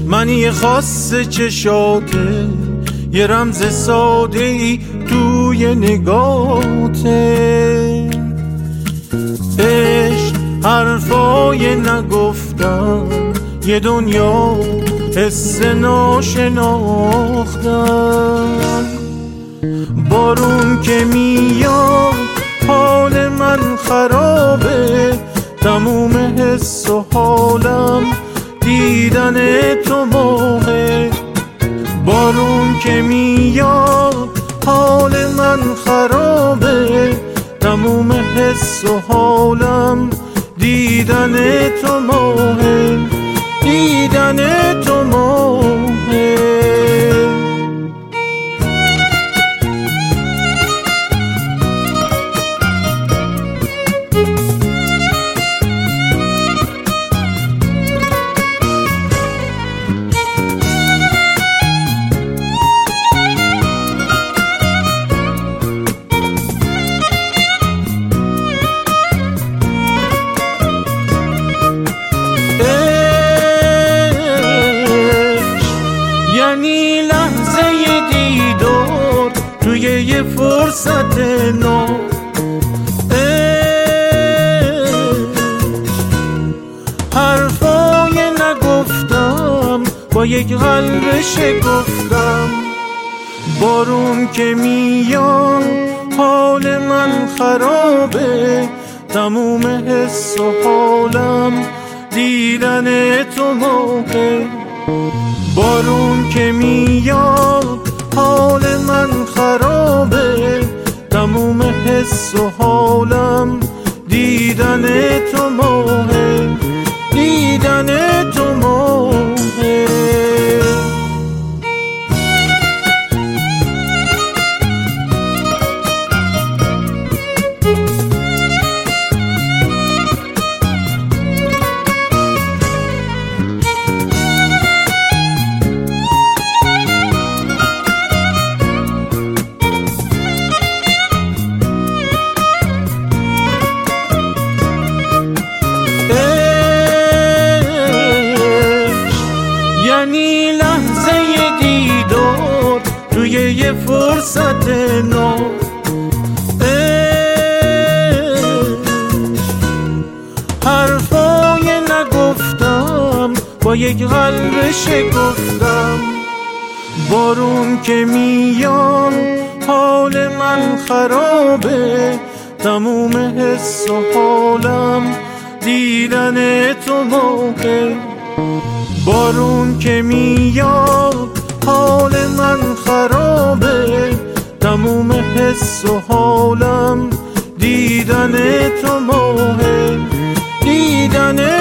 منی خاص چشاته، یه رمز ساده ای توی نگاته. عشق حرفای نگفتم، یه دنیا حس ناشناختم. بارون که میاد حال من خرابه، تموم حس و حالم دیدن تو ماهه. بارون که میاد حال من خرابه، تموم حس و حالم دیدن تو ماهه، دیدن تو ماهه. یعنی لحظه دیدار توی یه فرصت نو. حرفای نگفتم با یک قلب شکفتم. بارون که میاد حال من خرابه، تموم حس و حالم دیدن تو موقع. بارون که میاد حال من خرابه، تموم حس و حالم دیدن تو ماهه، دیدن تو ماهه. یعنی لحظه دیدار توی یه فرصت نو. حرفای نگفتم با یک قلب شکفتم. بارون که میاد حال من خرابه، تموم حس و حالم دیدن تو موقع. بارون که میاد حال من خرابه، تموم حس و حالم دیدن تو ماهه، دیدن